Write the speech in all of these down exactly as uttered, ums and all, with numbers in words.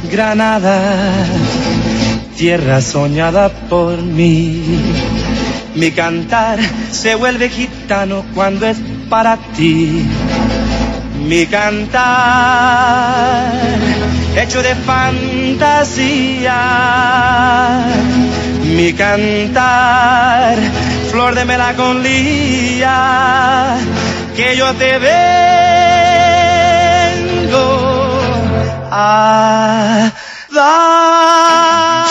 Granada, tierra soñada por mí. Mi cantar se vuelve gitano cuando es para ti. Mi cantar, hecho de fantasía. Mi cantar, flor de melancolía, que yo te vengo a dar.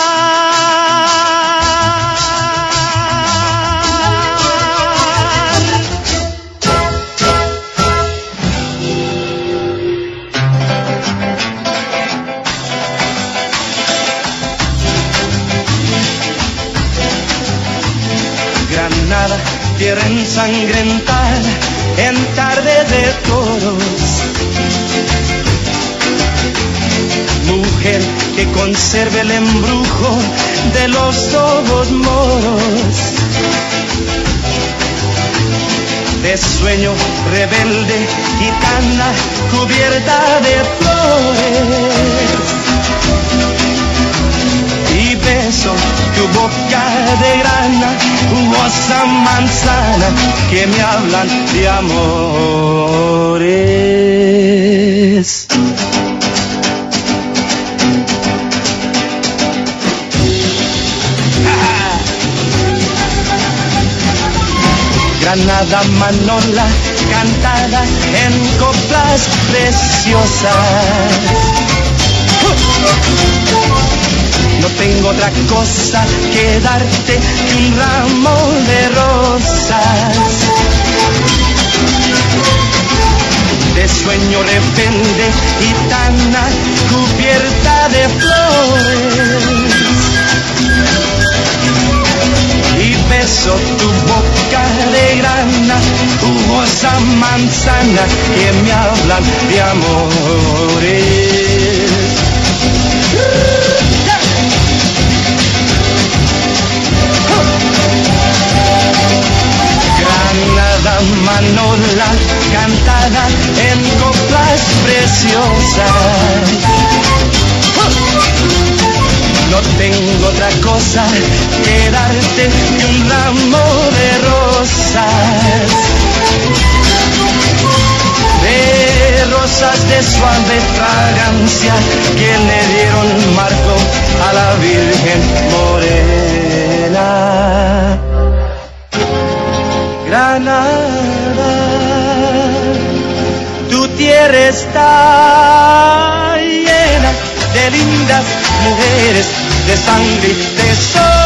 Granada, tierra ensangrentada en tarde de toros. Mujer que conserve el embrujo de los ojos moros. De sueño rebelde, gitana, cubierta de flores. Y beso tu boca de grana, jugosa manzana, que me hablan de amores. Granada Manola, cantada en coplas preciosas. No tengo otra cosa que darte que un ramo de rosas. De sueño rebelde, gitana, cubierta de flores. Y beso tu boca de grana, jugosa manzana, que me hablan de amores. Granada Manola, cantada en coplas preciosas. No tengo otra cosa que darte que un ramo de rosas. De rosas de suave fragancia que le dieron marco a la Virgen morena. Granada, tu tierra está llena de lindas mujeres, de sangre, de sol.